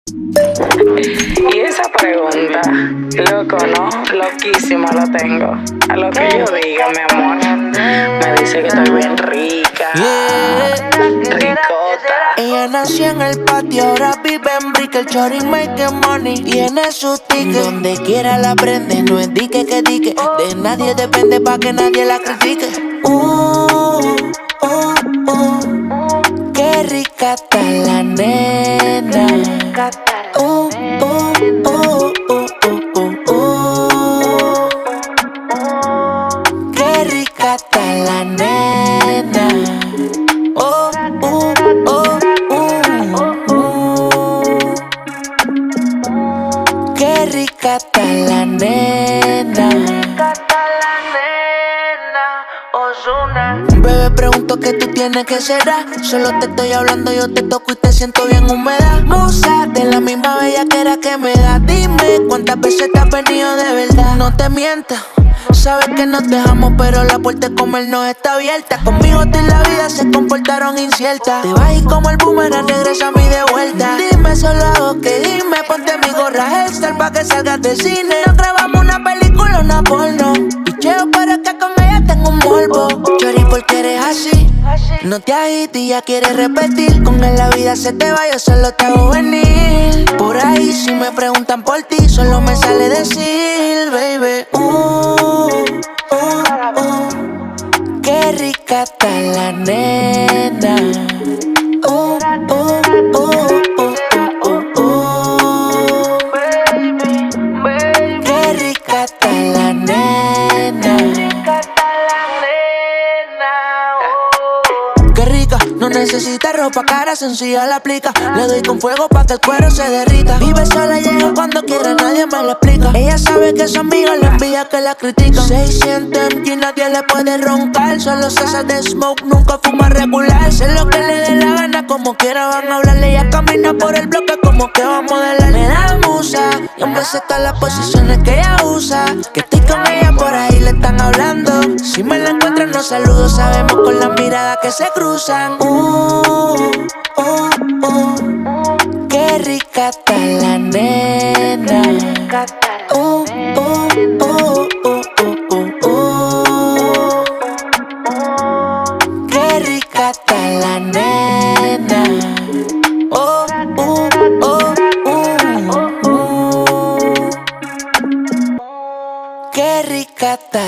Y esa pregunta, loco, ¿no? Loquísima lo tengo. A lo que yo diga, mi amor, me dice que estoy bien rica, ricota. Ella nació en el patio, ahora vive en Brick. El chori make money, tiene su ticket. Donde quiera la prende, no es dique que dique. De nadie depende pa' que nadie la critique. Qué rica está la nena. Qué rica está la nena. Qué rica está la nena. Ozuna. Bebé, pregunto qué tú tienes, que será. Solo te estoy hablando, yo te toco y te siento bien húmeda. Musa, de la misma bellaquera que me da. Dime cuántas veces te has venido de verdad. No te mientas, sabes que nos dejamos, pero la puerta de comer no está abierta. Conmigo tú y la vida se comportaron inciertas. Te vas y como el boomerang regresa a mí de vuelta. Dime solo hago que dime, ponte mi gorra extra pa' que salgas del cine. Nos grabamos una película, una porno. Picheo, pero es que con ella tengo un morbo. Chori, porque eres así, no te agites y ya quieres repetir. Con él la vida se te va, yo solo te hago venir. Por ahí si me preguntan por ti, solo me sale decir, baby. Qué rica está la nena. Qué rica está la nena. Qué rica, no necesita ropa, cara sencilla la aplica. Le doy con fuego pa' que el cuero se derrita. Vive sola, llega cuando quiera, nadie me lo explica. Ella sabe que su amiga le envía que la critica. 600 mg, nadie le puede roncar. Solo cesa de smoke, nunca fuma regular. Sé lo que le dé la gana, como quiera van a hablarle. Ella camina por el bloque como que va a modelar. Le da musa, yo me sé todas las posiciones que ella usa. Que estoy con ella, por ahí le están hablando. Si me la encuentran, no saludo, sabemos con la mirada que se cruzan. Qué rica está la nena. Qué rica está la nena. Qué rica está